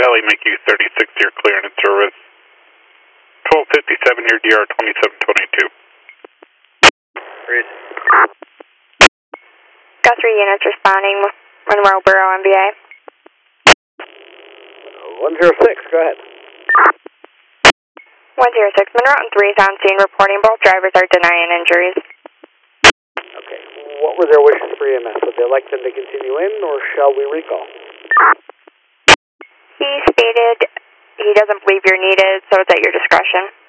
Valley, make you 36, you're clear and in service. 1257, your DR 2722. Read. Got 3 units responding, Monroe Borough, MBA. 106, go ahead. 106, Monroe and 3 is on scene reporting. Both drivers are denying injuries. Okay, what were their wishes for EMS? Would they like them to continue in, or shall we recall? He stated he doesn't believe you're needed, so it's at your discretion.